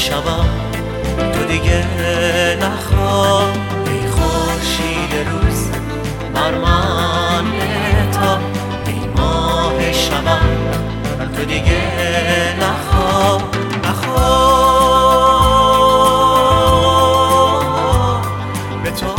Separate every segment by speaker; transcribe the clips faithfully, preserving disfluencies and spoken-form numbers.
Speaker 1: شبا تو دیگه نخوا. ای خورشید روز مرمن تا، ای ماه شبا تو دیگه نخوا نخوا. به تو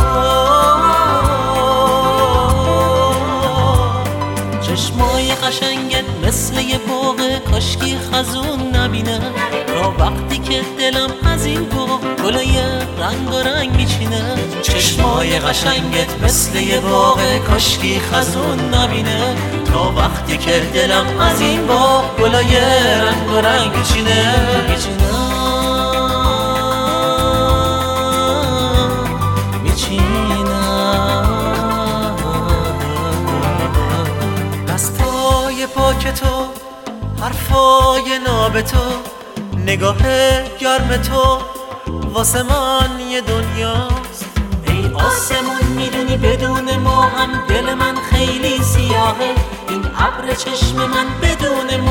Speaker 1: چشمای قشنگت مثل یه باغ کاشکی خزون نبینه، تا وقتی که دلم از این باغ گلای رنگ و رنگ میچینه. چشمای قشنگت مثل یه باغ کاشکی خزون نبینه، تا وقتی که دلم از این باغ گلای رنگ و رنگ میچینه میچینه میچینه. دستای پاک تو، حرفای ناب تو، نگاه گرم تو واسه من یه دنیاست. ای آسمون میدونی بدون ما هم دل من خیلی سیاهه، این ابر چشم من بدون ما